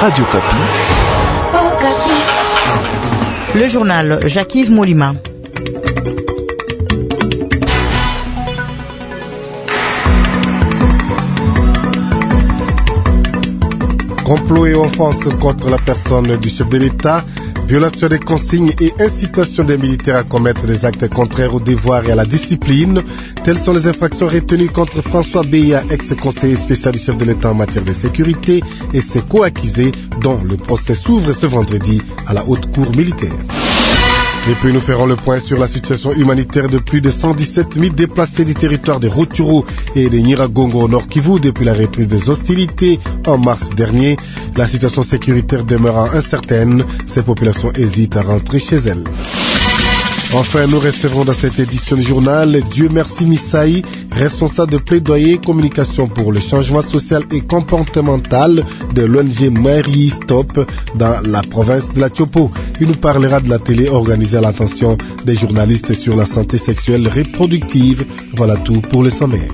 Radio Kapi. Le journal Jacques-Yves Molima. Complot et offense contre la personne du chef de l'État, violation des consignes et incitation des militaires à commettre des actes contraires au devoir et à la discipline. Telles sont les infractions retenues contre François Beya, ex-conseiller spécial du chef de l'État en matière de sécurité, et ses co-accusés, dont le procès s'ouvre ce vendredi à la haute cour militaire. Et puis nous ferons le point sur la situation humanitaire de plus de 117 000 déplacés du territoire de Rutshuru et de Nyiragongo au Nord Kivu depuis la reprise des hostilités en mars dernier. La situation sécuritaire demeurant incertaine, ces populations hésitent à rentrer chez elles. Enfin, nous recevrons dans cette édition du journal Dieu merci Misaï, responsable de plaidoyer et communication pour le changement social et comportemental de l'ONG Mary Stop dans la province de la Tchopo. Il nous parlera de la télé organisée à l'attention des journalistes sur la santé sexuelle reproductive. Voilà tout pour le sommaire.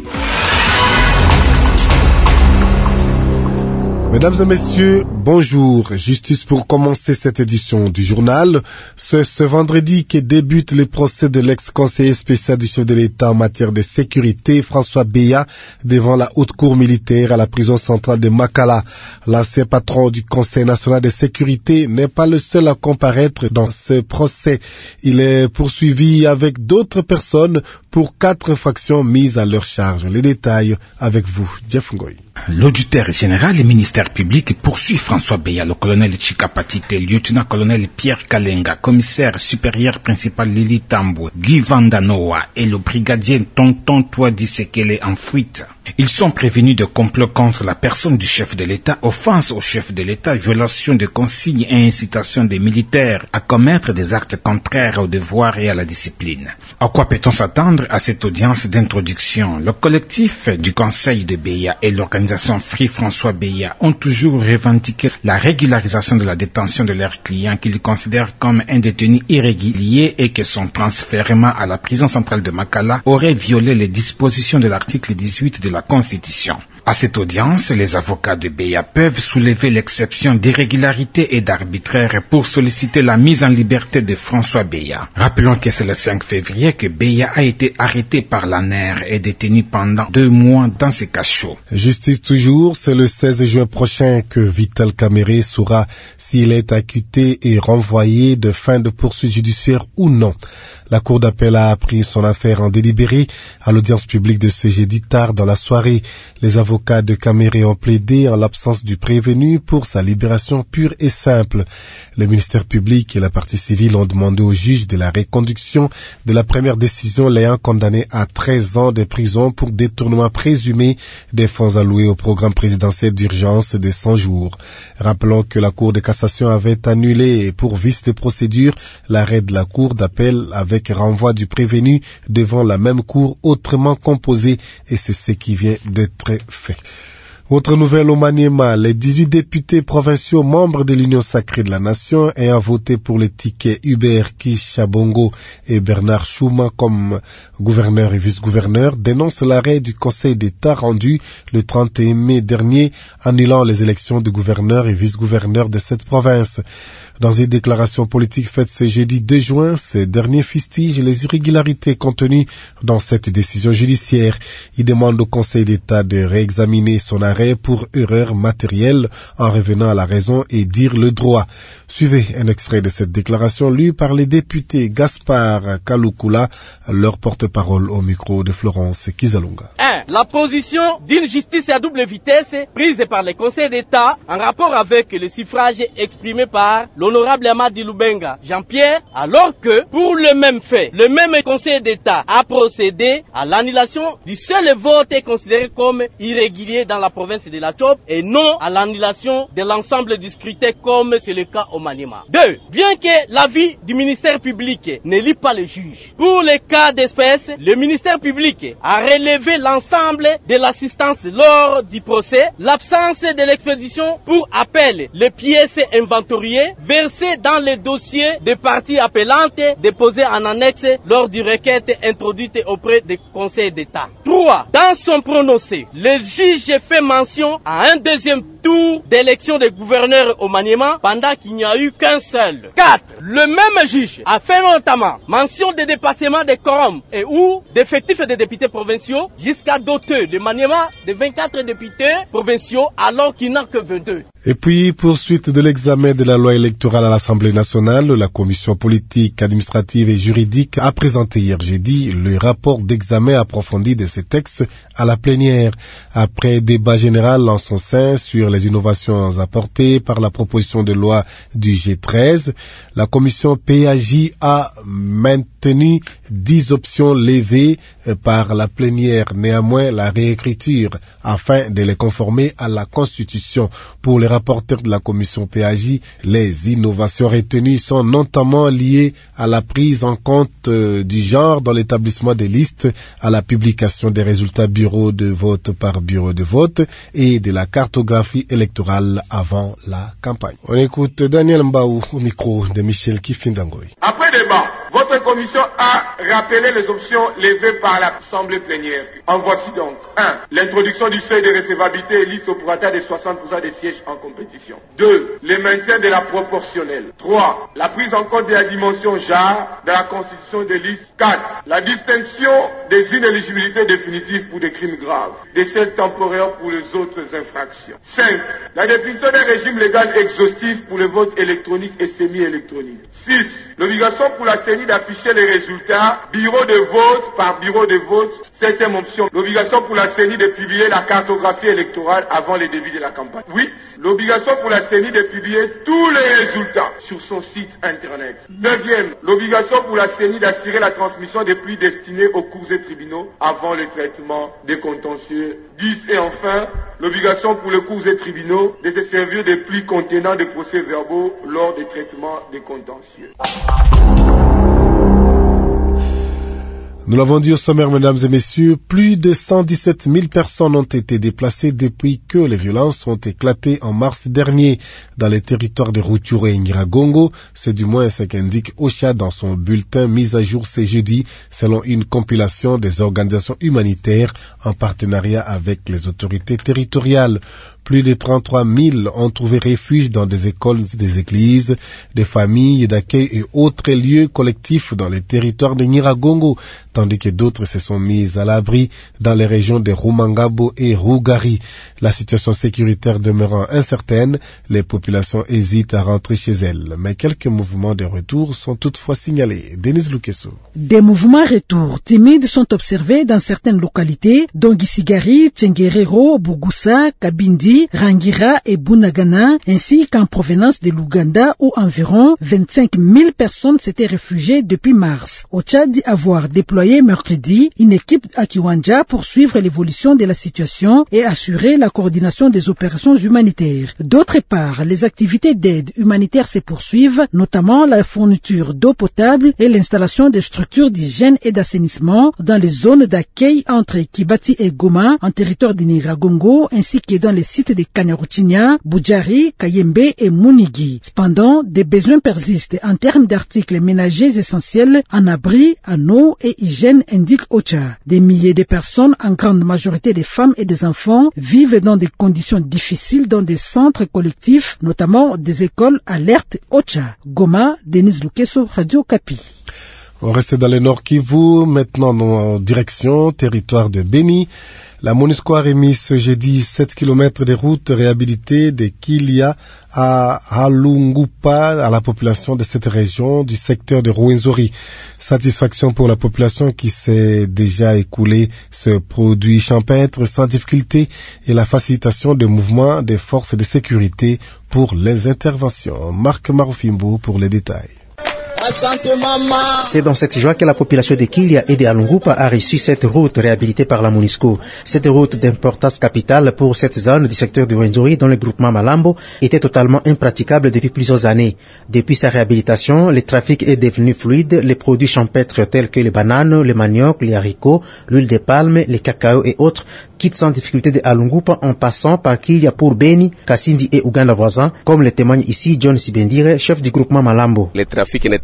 Mesdames et messieurs, bonjour. Justice pour commencer cette édition du journal. Ce vendredi que débute le procès de l'ex-conseiller spécial du chef de l'État en matière de sécurité, François Beya, devant la haute cour militaire à la prison centrale de Makala. L'ancien patron du Conseil national de sécurité n'est pas le seul à comparaître dans ce procès. Il est poursuivi avec d'autres personnes pour 4 infractions mises à leur charge. Les détails avec vous, Jeff Ngoy. L'auditeur général et ministère public poursuit François Beya, le colonel Chikapati, le lieutenant-colonel Pierre Kalenga, commissaire supérieur principal Lili Tambo, Guy Vandanoa et le brigadier Tonton Touadi Sekele en fuite. Ils sont prévenus de complot contre la personne du chef de l'État, offense au chef de l'État, violation de consignes et incitation des militaires à commettre des actes contraires au devoir et à la discipline. À quoi peut-on s'attendre à cette audience d'introduction? Le collectif du Conseil de Beya et l'organisation Free François Beya ont toujours revendiqué la régularisation de la détention de leurs clients qu'ils considèrent comme un détenu irrégulier et que son transfèrement à la prison centrale de Makala aurait violé les dispositions de l'article 18 de la Constitution. À cette audience, les avocats de Beya peuvent soulever l'exception d'irrégularité et d'arbitraire pour solliciter la mise en liberté de François Beya. Rappelons que c'est le 5 février que Beya a été arrêté par l'ANER et détenu pendant 2 mois dans ses cachots. Justice toujours, c'est le 16 juin prochain que Vital Kamerhe saura s'il est acquitté et renvoyé de fin de poursuite judiciaire ou non. La Cour d'appel a appris son affaire en délibéré à l'audience publique de ce jeudi tard dans la soirée. Les avocats de Kamerhe ont plaidé en l'absence du prévenu pour sa libération pure et simple. Le ministère public et la partie civile ont demandé au juge de la reconduction de la première décision l'ayant condamné à 13 ans de prison pour détournement présumé des fonds alloués au programme présidentiel d'urgence de 100 jours. Rappelons que la Cour de cassation avait annulé pour vice de procédure l'arrêt de la Cour d'appel avec renvoi du prévenu devant la même Cour autrement composée, et c'est ce qui vient d'être fait. Autre nouvelle au Maniema, les 18 députés provinciaux membres de l'Union sacrée de la Nation ayant voté pour les tickets Hubert Kishabongo et Bernard Chouma comme gouverneur et vice-gouverneur dénoncent l'arrêt du Conseil d'État rendu le 31 mai dernier annulant les élections de gouverneur et vice-gouverneur de cette province. Dans une déclaration politique faite ce jeudi 2 juin, ces derniers fustigent les irrégularités contenues dans cette décision judiciaire. Ils demandent au Conseil d'État de réexaminer son arrêt pour erreur matérielle en revenant à la raison et dire le droit. Suivez un extrait de cette déclaration lue par les députés Gaspard Kalukula, leur porte-parole au micro de Florence Kizalunga. 1. La position d'une justice à double vitesse prise par le Conseil d'État en rapport avec le suffrage exprimé par l'honorable Amadi Lubenga Jean-Pierre, alors que, pour le même fait, le même Conseil d'État a procédé à l'annulation du seul vote considéré comme irrégulier dans la province de la Tchopo et non à l'annulation de l'ensemble du scrutin comme c'est le cas au Maniema. 2. Bien que l'avis du ministère public ne lie pas le juge, pour les cas d'espèce, le ministère public a relevé l'ensemble de l'assistance lors du procès, l'absence de l'expédition pour appel, les pièces inventoriées versées dans les dossiers des parties appelantes déposées en annexe lors du requête introduite auprès du Conseil d'État. 3. Dans son prononcé, le juge fait mention à un deuxième tour tour d'élection des gouverneurs au Maniema pendant qu'il n'y a eu qu'un seul. 4. Le même juge a fait notamment mention des dépassements des quorums et ou d'effectifs des députés provinciaux jusqu'à doter de Maniema de 24 députés provinciaux alors qu'il n'a que 22. Et puis, poursuite de l'examen de la loi électorale à l'Assemblée nationale, la commission politique, administrative et juridique a présenté hier jeudi le rapport d'examen approfondi de ces textes à la plénière. Après débat général en son sein sur les innovations apportées par la proposition de loi du G13, la commission PAJ a maintenu 10 options levées par la plénière, néanmoins la réécriture afin de les conformer à la Constitution. Pour les rapporteurs de la commission PAJ, les innovations retenues sont notamment liées à la prise en compte du genre dans l'établissement des listes, à la publication des résultats bureau de vote par bureau de vote et de la cartographie électorale avant la campagne. On écoute Daniel Mbaou au micro de Michel Kifindangoy. Après débat, votre commission a rappelé les options levées par l'Assemblée plénière. En voici donc 1. L'introduction du seuil de recevabilité et liste au pourcentage de 60% des sièges en compétition. 2. Le maintien de la proportionnelle. 3. La prise en compte de la dimension genre dans la constitution des listes. 4. La distinction des inéligibilités définitives pour des crimes graves, des celles temporaires pour les autres infractions. 5. La définition d'un régime légal exhaustif pour le vote électronique et semi-électronique. 6. L'obligation pour la CENI d'afficher les résultats bureau de vote par bureau de vote. 7e option. L'obligation pour la CENI de publier la cartographie électorale avant le début de la campagne. 8. L'obligation pour la CENI de publier tous les résultats sur son site internet. 9e. L'obligation pour la CENI d'assurer la transmission des plis destinés aux cours et tribunaux avant le traitement des contentieux. 10. Et enfin, l'obligation pour les cours et tribunaux de se servir des plis contenant des procès-verbaux lors des traitements des contentieux. Nous l'avons dit au sommaire, mesdames et messieurs, plus de 117 000 personnes ont été déplacées depuis que les violences ont éclaté en mars dernier dans les territoires de Rutshuru et Nyiragongo. C'est du moins ce qu'indique OCHA dans son bulletin mis à jour ce jeudi, selon une compilation des organisations humanitaires en partenariat avec les autorités territoriales. Plus de 33 000 ont trouvé refuge dans des écoles, des églises, des familles d'accueil et autres lieux collectifs dans les territoires de Nyiragongo, tandis que d'autres se sont mis à l'abri dans les régions de Rumangabo et Rugari. La situation sécuritaire demeurant incertaine, les populations hésitent à rentrer chez elles. Mais quelques mouvements de retour sont toutefois signalés. Denise Lukeso. Des mouvements retour timides sont observés dans certaines localités, dont Gisigari, Tsengerero, Bugusa, Kabindi, Rangira et Bunagana, ainsi qu'en provenance de l'Ouganda où environ 25 000 personnes s'étaient réfugiées depuis mars. Au Tchad dit avoir déployé mercredi une équipe à Kiwanja pour suivre l'évolution de la situation et assurer la coordination des opérations humanitaires. D'autre part, les activités d'aide humanitaire se poursuivent, notamment la fourniture d'eau potable et l'installation des structures d'hygiène et d'assainissement dans les zones d'accueil entre Kibati et Goma en territoire de Nyiragongo, ainsi que dans les sites de Kanyaruchinya, Budjari, Kayembe et Munigi. Cependant, des besoins persistent en termes d'articles ménagers essentiels en abri, en eau et hygiène, indique OCHA. Des milliers de personnes, en grande majorité des femmes et des enfants, vivent dans des conditions difficiles dans des centres collectifs, notamment des écoles, alerte OCHA. Goma, Denise Lukeso, Radio Kapi. On reste dans le Nord Kivu, maintenant en direction territoire de Beni. La MONUSCO a remis ce jeudi 7 km de routes réhabilitées de Kilia à Halungupa à la population de cette région du secteur de Rwenzori. Satisfaction pour la population qui s'est déjà écoulée ce produit champêtre sans difficulté et la facilitation de mouvement des forces de sécurité pour les interventions. Marc Marofimbo pour les détails. C'est dans cette joie que la population de Kilia et de Halungupa a reçu cette route réhabilitée par la MONUSCO. Cette route d'importance capitale pour cette zone du secteur de Rwenzori dans le groupement Malambo était totalement impraticable depuis plusieurs années. Depuis sa réhabilitation, le trafic est devenu fluide, les produits champêtres tels que les bananes, les manioc, les haricots, l'huile de palme, les cacao et autres quittent sans difficulté de Halungupa en passant par Kilia pour Beni, Kasindi et Uganda voisins, comme le témoigne ici John Sibendire, chef du groupement Malambo. Le trafic n'était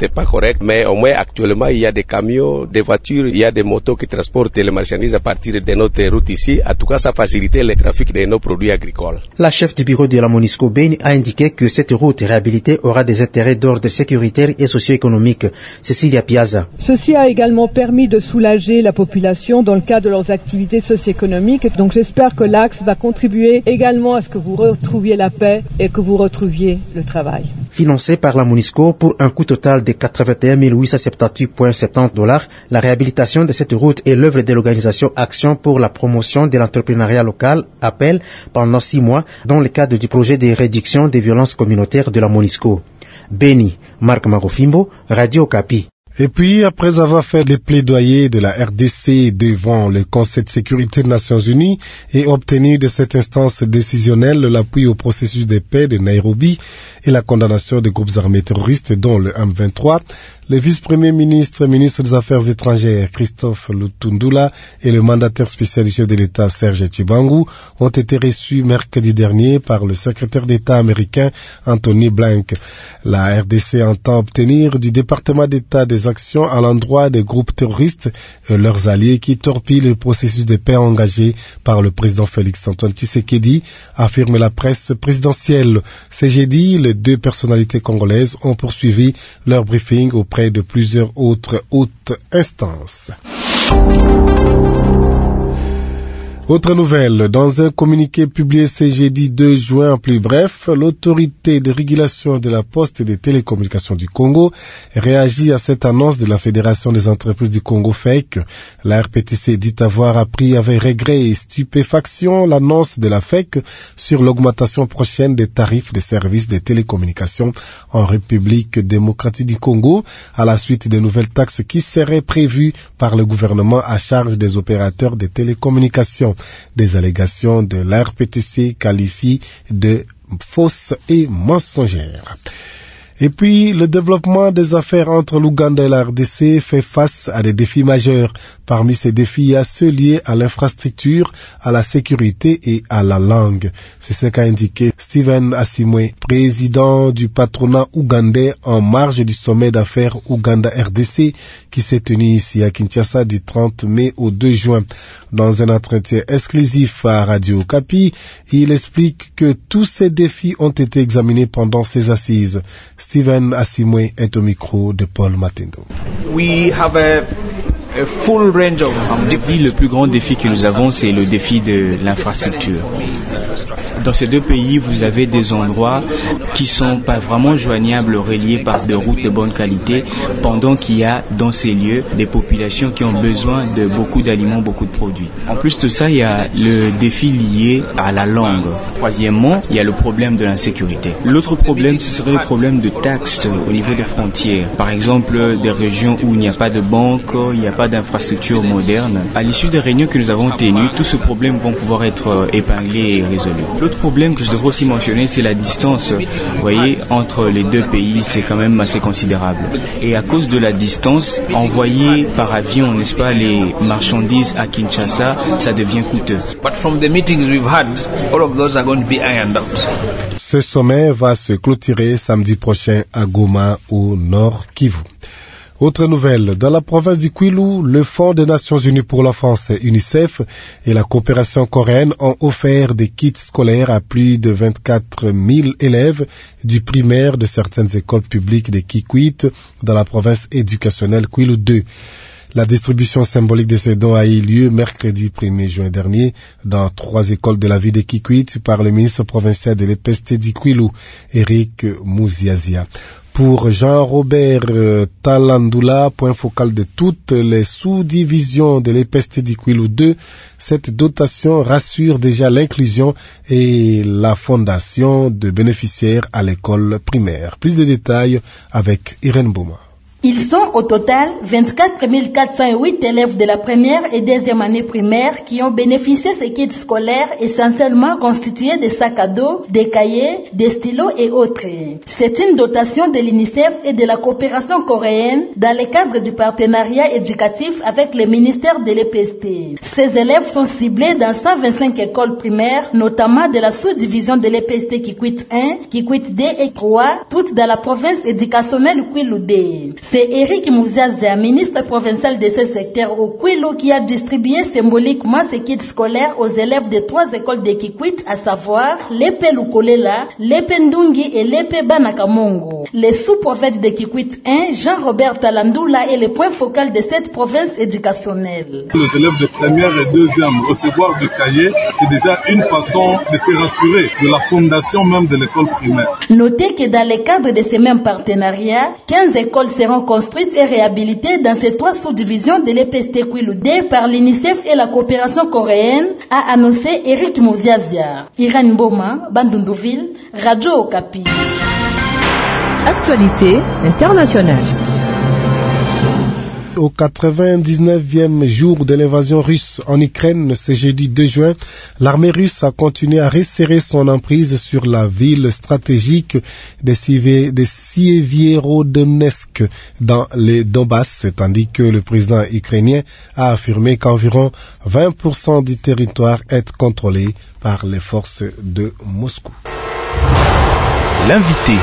n'était pas correct, mais au moins actuellement il y a des camions, des voitures, il y a des motos qui transportent les marchandises à partir de notre route ici. En tout cas, ça facilite le trafic de nos produits agricoles. La chef du bureau de la MONUSCO Beni a indiqué que cette route réhabilitée aura des intérêts d'ordre sécuritaire et socio-économique. Cecilia Piazza. Ceci a également permis de soulager la population dans le cadre de leurs activités socio-économiques. Donc j'espère que l'axe va contribuer également à ce que vous retrouviez la paix et que vous retrouviez le travail. Financé par la MONUSCO pour un coût total de 81 878,70 $, la réhabilitation de cette route est l'œuvre de l'organisation Action pour la promotion de l'entrepreneuriat local, APPEL, pendant 6 mois, dans le cadre du projet de réduction des violences communautaires de la MONUSCO. Beni, Marc Marofimbo, Radio Okapi. Et puis, après avoir fait les plaidoyers de la RDC devant le Conseil de sécurité des Nations Unies et obtenu de cette instance décisionnelle l'appui au processus de paix de Nairobi et la condamnation des groupes armés terroristes dont le M23, le vice-premier ministre des Affaires étrangères Christophe Lutundula et le mandataire spécial du chef de l'État Serge Chibangu ont été reçus mercredi dernier par le secrétaire d'État américain Anthony Blinken. La RDC entend obtenir du département d'État des actions à l'endroit des groupes terroristes et leurs alliés qui torpillent le processus de paix engagé par le président Félix-Antoine Tshisekedi, affirme la presse présidentielle. Ce jeudi, les deux personnalités congolaises ont poursuivi leur briefing auprès de plusieurs autres hautes instances. Autre nouvelle, dans un communiqué publié ce jeudi 2 juin en plus bref, l'autorité de régulation de la poste et des télécommunications du Congo réagit à cette annonce de la Fédération des entreprises du Congo FEC. La RPTC dit avoir appris avec regret et stupéfaction l'annonce de la FEC sur l'augmentation prochaine des tarifs des services de télécommunications en République démocratique du Congo à la suite des nouvelles taxes qui seraient prévues par le gouvernement à charge des opérateurs de télécommunications. Des allégations de l'RPTC qualifient de fausses et mensongères. Et puis, le développement des affaires entre l'Ouganda et la RDC fait face à des défis majeurs. Parmi ces défis, il y a ceux liés à l'infrastructure, à la sécurité et à la langue. C'est ce qu'a indiqué Stephen Asimwe, président du patronat ougandais en marge du sommet d'affaires Ouganda-RDC qui s'est tenu ici à Kinshasa du 30 mai au 2 juin. Dans un entretien exclusif à Radio Okapi, il explique que tous ces défis ont été examinés pendant ces assises. Stephen Asimwe est au micro de Paul Matendo. Le plus grand défi que nous avons, c'est le défi de l'infrastructure. Dans ces deux pays, vous avez des endroits qui sont pas vraiment joignables, reliés par des routes de bonne qualité, pendant qu'il y a dans ces lieux des populations qui ont besoin de beaucoup d'aliments, beaucoup de produits. En plus de ça, il y a le défi lié à la langue. Troisièmement, il y a le problème de l'insécurité. L'autre problème, ce serait le problème de taxes au niveau des frontières. Par exemple, des régions où il n'y a pas de banque, il n'y a pas d'infrastructure moderne. À l'issue des réunions que nous avons tenues, tous ces problèmes vont pouvoir être épinglés et résolus. L'autre problème que je devrais aussi mentionner, c'est la distance. Vous voyez, entre les deux pays, c'est quand même assez considérable. Et à cause de la distance, envoyer par avion, n'est-ce pas, les marchandises à Kinshasa, ça devient coûteux. Ce sommet va se clôturer samedi prochain à Goma, au Nord Kivu. Autre nouvelle, dans la province du Kwilu, le Fonds des Nations Unies pour l'enfance, UNICEF, et la coopération coréenne ont offert des kits scolaires à plus de 24 000 élèves du primaire de certaines écoles publiques de Kikwit dans la province éducationnelle Kwilu 2. La distribution symbolique de ces dons a eu lieu mercredi 1er juin dernier dans 3 écoles de la ville de Kikwit par le ministre provincial de l'EPST du Kwilu, Eric Mouziazia. Pour Jean-Robert Talandula, point focal de toutes les sous-divisions de l'EPST du Kwilu 2, cette dotation rassure déjà l'inclusion et la fondation de bénéficiaires à l'école primaire. Plus de détails avec Irène Bouma. Ils sont au total 24 408 élèves de la première et deuxième année primaire qui ont bénéficié de ces kits scolaires essentiellement constitués de sacs à dos, des cahiers, des stylos et autres. C'est une dotation de l'UNICEF et de la coopération coréenne dans le cadre du partenariat éducatif avec le ministère de l'EPST. Ces élèves sont ciblés dans 125 écoles primaires, notamment de la sous-division de l'EPST Kikwit 1, Kikwit 2 et 3, toutes dans la province éducationnelle Kwilu-D. C'est Eric Mouziazia, ministre provincial de ce secteur au Kwilu, qui a distribué symboliquement ces kits scolaires aux élèves de 3 écoles de Kikwit, à savoir l'Epe Lukolela, l'Epe Ndungi et l'Epe Banakamongo. Le sous-prophète de Kikwit 1, Jean-Robert Talandoula, est le point focal de cette province éducationnelle. Les élèves de première et deuxième recevoir des cahiers, c'est déjà une façon de se rassurer de la fondation même de l'école primaire. Notez que dans le cadre de ces mêmes partenariats, 15 écoles seront construites et réhabilitées dans ces 3 sous-divisions de l'EPST Kwilu-D par l'UNICEF et la coopération coréenne, a annoncé Eric Mouziazia. Irène Boma, Bandundouville, Radio Okapi. Actualité internationale. Au 99e jour de l'invasion russe en Ukraine, ce jeudi 2 juin, l'armée russe a continué à resserrer son emprise sur la ville stratégique de Sievierodonetsk dans les Donbass, tandis que le président ukrainien a affirmé qu'environ 20% du territoire est contrôlé par les forces de Moscou. L'invité.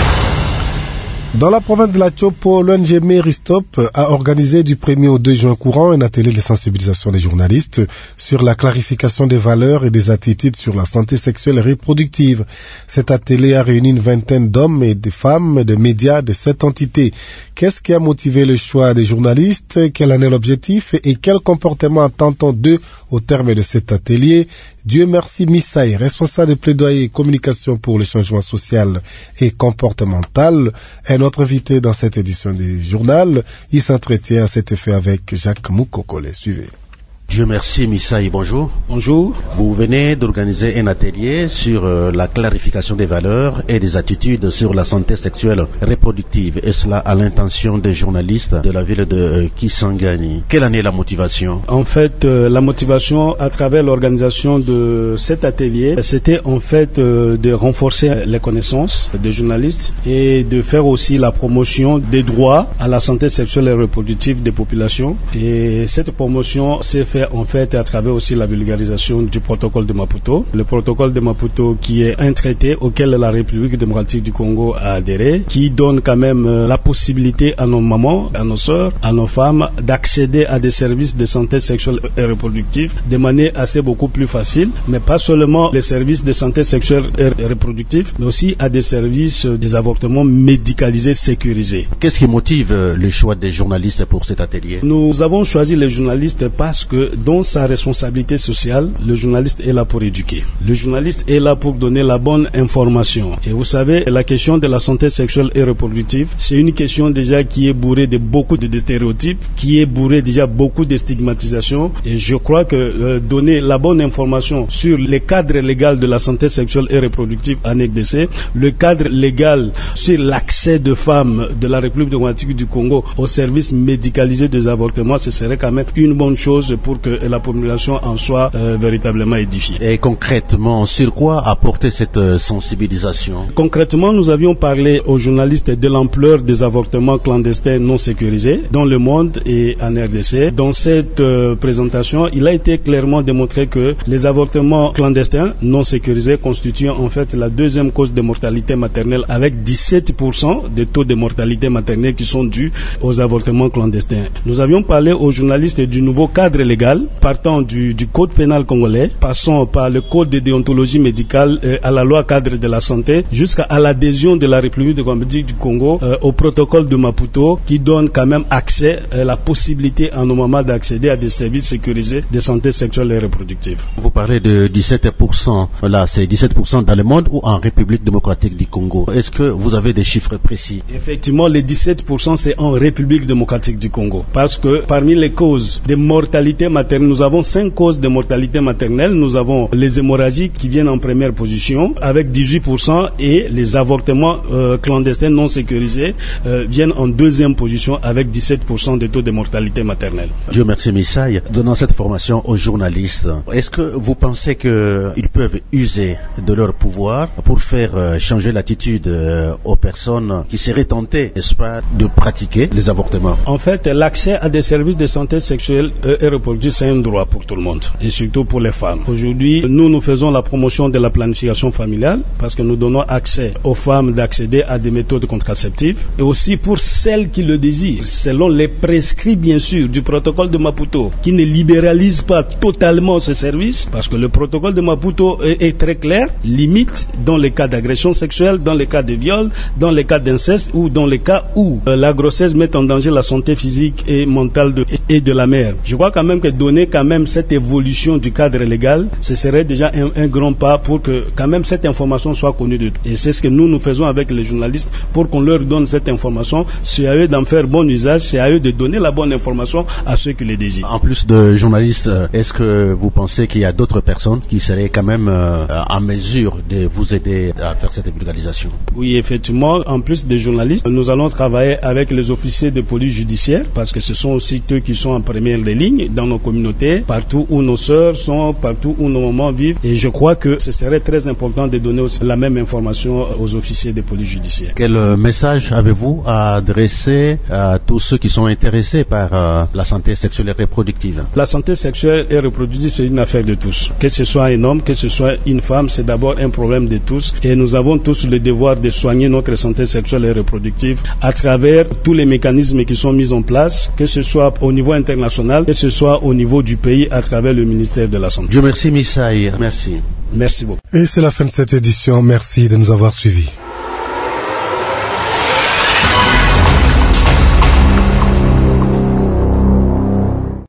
Dans la province de la Tchopo, l'ONG Méristop a organisé du 1er au 2 juin courant un atelier de sensibilisation des journalistes sur la clarification des valeurs et des attitudes sur la santé sexuelle et reproductive. Cet atelier a réuni une vingtaine d'hommes et de femmes de médias de cette entité. Qu'est-ce qui a motivé le choix des journalistes? Quel en est l'objectif? Et quel comportement attend-on d'eux au terme de cet atelier? Dieu merci Missaï, responsable de plaidoyer et communication pour le changement social et comportemental, est notre invité dans cette édition du journal. Il s'entretient à cet effet avec Jacques Moukokole. Suivez. Dieu merci, Missaï, bonjour. Bonjour. Vous venez d'organiser un atelier sur la clarification des valeurs et des attitudes sur la santé sexuelle reproductive, et cela à l'intention des journalistes de la ville de Kisangani. Quelle en est la motivation? En fait, la motivation à travers l'organisation de cet atelier, c'était en fait de renforcer les connaissances des journalistes et de faire aussi la promotion des droits à la santé sexuelle et reproductive des populations. Et cette promotion s'est faite en fait à travers aussi la vulgarisation du protocole de Maputo. Le protocole de Maputo qui est un traité auquel la République démocratique du Congo a adhéré, qui donne quand même la possibilité à nos mamans, à nos sœurs, à nos femmes d'accéder à des services de santé sexuelle et reproductive de manière assez beaucoup plus facile, mais pas seulement les services de santé sexuelle et reproductive, mais aussi à des services des avortements médicalisés sécurisés. Qu'est-ce qui motive le choix des journalistes pour cet atelier? Nous avons choisi les journalistes parce que dans sa responsabilité sociale, le journaliste est là pour éduquer. Le journaliste est là pour donner la bonne information. Et vous savez, la question de la santé sexuelle et reproductive, c'est une question déjà qui est bourrée de beaucoup de stéréotypes, qui est bourrée déjà beaucoup de stigmatisation. Et je crois que donner la bonne information sur le cadre légal de la santé sexuelle et reproductive en RDC, le cadre légal sur l'accès de femmes de la République démocratique du Congo aux services médicalisés des avortements, ce serait quand même une bonne chose pour que la population en soit véritablement édifiée. Et concrètement, sur quoi apporter cette sensibilisation? Concrètement, nous avions parlé aux journalistes de l'ampleur des avortements clandestins non sécurisés dans le monde et en RDC. Dans cette présentation, il a été clairement démontré que les avortements clandestins non sécurisés constituent en fait la deuxième cause de mortalité maternelle, avec 17% de taux de mortalité maternelle qui sont dus aux avortements clandestins. Nous avions parlé aux journalistes du nouveau cadre légal, partant du code pénal congolais, passant par le code de déontologie médicale à la loi cadre de la santé, jusqu'à l'adhésion de la République démocratique du Congo au protocole de Maputo, qui donne quand même accès, la possibilité à nos mamans d'accéder à des services sécurisés de santé sexuelle et reproductive. Vous parlez de 17%, là c'est 17% dans le monde ou en République démocratique du Congo. Est-ce que vous avez des chiffres précis? Effectivement, les 17% c'est en République démocratique du Congo, parce que parmi les causes de mortalité maternelle, nous avons 5 causes de mortalité maternelle. Nous avons les hémorragies qui viennent en première position avec 18% et les avortements clandestins non sécurisés viennent en deuxième position avec 17% de taux de mortalité maternelle. Dieu merci Missaï. Donnant cette formation aux journalistes, est-ce que vous pensez qu'ils peuvent user de leur pouvoir pour faire changer l'attitude aux personnes qui seraient tentées, n'est-ce pas, de pratiquer les avortements? En fait, l'accès à des services de santé sexuelle et reproductive, c'est un droit pour tout le monde, et surtout pour les femmes. Aujourd'hui, nous faisons la promotion de la planification familiale parce que nous donnons accès aux femmes d'accéder à des méthodes contraceptives et aussi pour celles qui le désirent, selon les prescrits bien sûr du protocole de Maputo, qui ne libéralise pas totalement ce service parce que le protocole de Maputo est très clair, limite dans les cas d'agression sexuelle, dans les cas de viol, dans les cas d'inceste ou dans les cas où la grossesse met en danger la santé physique et mentale de la mère. Je crois quand même que donner quand même cette évolution du cadre légal, ce serait déjà un grand pas pour que quand même cette information soit connue de tous. Et c'est ce que nous faisons avec les journalistes pour qu'on leur donne cette information. C'est à eux d'en faire bon usage, c'est à eux de donner la bonne information à ceux qui les désirent. En plus de journalistes, est-ce que vous pensez qu'il y a d'autres personnes qui seraient quand même en mesure de vous aider à faire cette vulgarisation? Oui, effectivement, en plus des journalistes, nous allons travailler avec les officiers de police judiciaire parce que ce sont aussi eux qui sont en première ligne dans nos communautés, partout où nos sœurs sont, partout où nos mamans vivent. Et je crois que ce serait très important de donner aussi la même information aux officiers de police judiciaire. Quel message avez-vous à adresser à tous ceux qui sont intéressés par la santé sexuelle et reproductive? La santé sexuelle et reproductive, c'est une affaire de tous. Que ce soit un homme, que ce soit une femme, c'est d'abord un problème de tous. Et nous avons tous le devoir de soigner notre santé sexuelle et reproductive à travers tous les mécanismes qui sont mis en place, que ce soit au niveau international, que ce soit au niveau du pays à travers le ministère de la Santé. Dieu merci Missaï. Merci. Merci beaucoup. Et c'est la fin de cette édition. Merci de nous avoir suivis.